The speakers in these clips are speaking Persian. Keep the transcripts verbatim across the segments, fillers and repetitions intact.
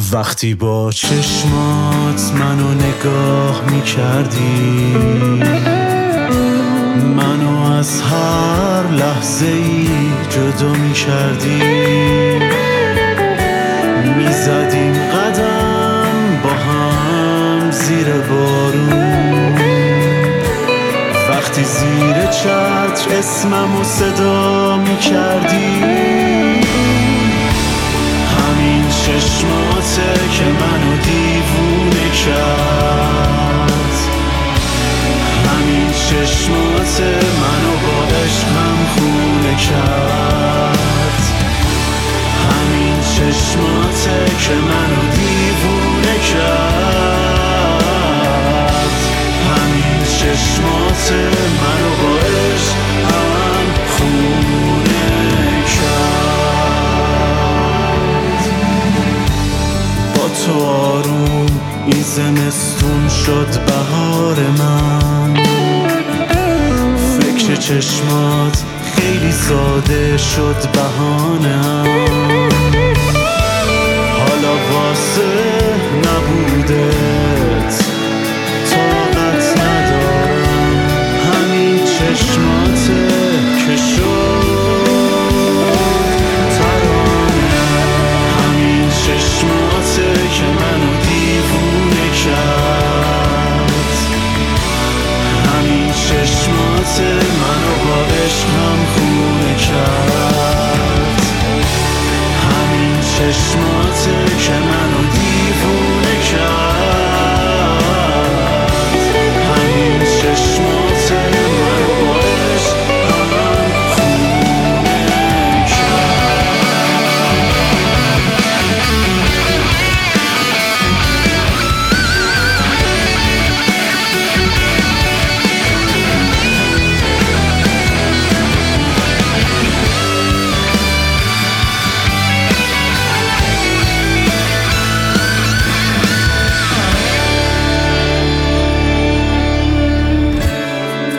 وقتی با چشمات منو نگاه میکردی، منو از هر لحظه ای جدا میکردی، میزدیم قدم با هم زیر بارون، وقتی زیر چتر اسممو صدا میکردی. همین چشماته که منو دیوونه کرد، همین چشماته منو با عشقم خونه کرد، همین چشماته که منو دیوونه کرد، همین چشماته منو با عشقم خونه کرد. با تو آروم این زمستون شد بهار من، فکر چشمات خیلی ساده شد بهانه‌ام، حالا واسه نبودت طاقت ندارم، همین چشماته که شد ترانه، همین چشماته که منو دیوونه کرد، همین چشماته منو با عشقم خونه کرد، همین چشماته که منو دیوونه کرد، همین چشماته منو با عشقم خونه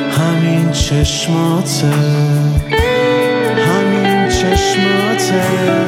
همین چشماته، همین چشماته